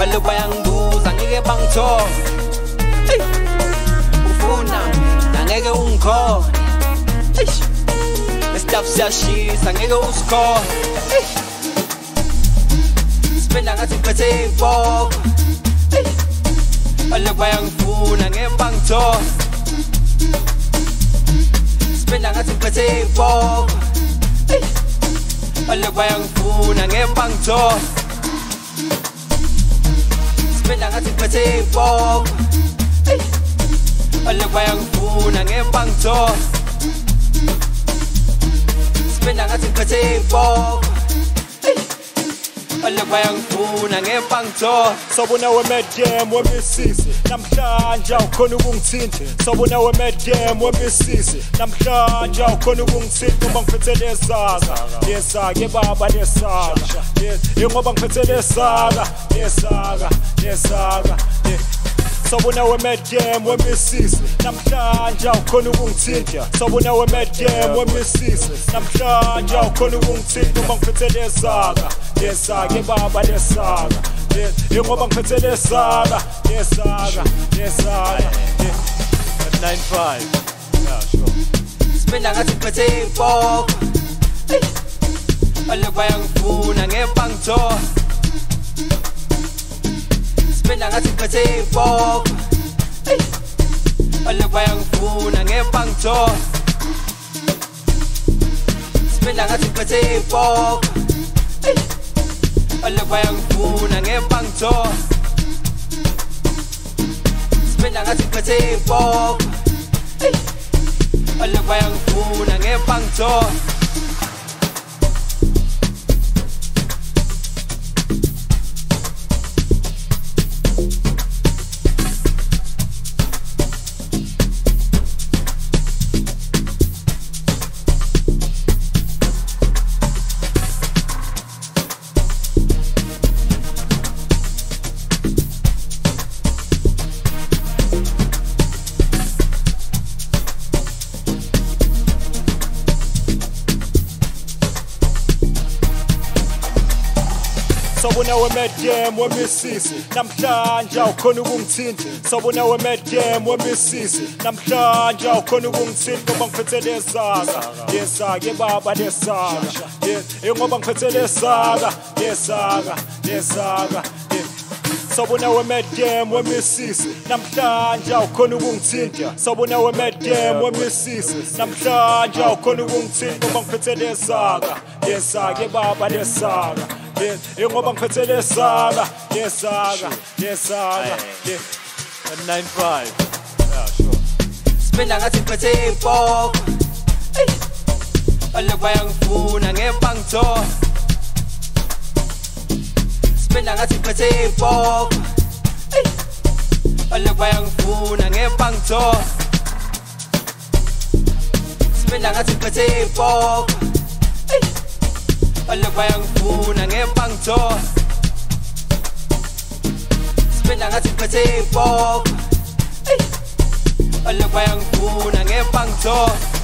baloku bayangibuza ngeke bangithola. Ufuna mina ngeke ungikhona. Stuff siyashisa ngeke usikhona. Sipenda ngathi ngiphethe ibhoko. Baloku bayangifuna ngeke bangithola. Sipenda ngathi ngiphethe ibhoko. Baloku bayangifuna ngeke bangithola. Sipenda ngathi ngiphethe ibhoko. Baloku bayangifuna ngeke bangithola. Sipenda ngathi ngiphethe ibhoko. Baloku bayangifuna ngeke bangithola. Sabona we-mad game wemisisi namhlanje awukhona ukungithinta. Sabona we-mad game wemisisi namhlanje awukhona ukungithinta ngoba ngiphethe lesaka. Lesaka baba lesaka. Ngoba ngiphethe lesaka. Lesaka. Sabona we-mad game wemisisi namhlanje awukhona ukungithinta. Sabona we-mad game wemisisi namhlanje awukhona ukungithinta ngoba ngiphethe lesaka. Lesaka baba lesaka. Ngoba ngiphethe lesaka. 95. Yeah, sure. Sipenda ngathi ngiphethe ibhoko. Baloku bayangifuna ngeke bangithola. Sipenda ngathi ngiphethe ibhoko. Baloku bayangifuna ngeke bangithola. Sipenda ngathi ngiphethe ibhoko. Baloku bayangifuna ngeke bangithola. Sipenda ngathi ngiphethe ibhoko. Baloku bayangifuna ngeke bangithola. Sabona we-mad game wemisisi namhlanje awukhona ukungithinta. Sabona we-mad game wemisisi namhlanje awukhona ukungithinta ngoba ngiphethe lesaka. Lesaka baba lesaka. Ngoba ngiphethe lesaka. Sabona we-mad game wemisisi namhlanje awukhona ukungithinta. Sabona we-mad game wemisisi namhlanje awukhona ukungithinta ngoba ngiphethe lesaka. Lesaka baba lesaka. Ngoba ngiphethe lesaka. 95. Yeah, sure. Sipenda ngathi ngiphethe ibhoko. Baloku bayangifuna ngeke bangithola. Sipenda ngathi ngiphethe ibhoko. Baloku bayangifuna ngeke bangithola. Sipenda ngathi ngiphethe ibhoko. Baloku bayangifuna ngeke bangithola. Sipenda ngathi ngiphethe ibhoko. Baloku bayangifuna ngeke bangithola.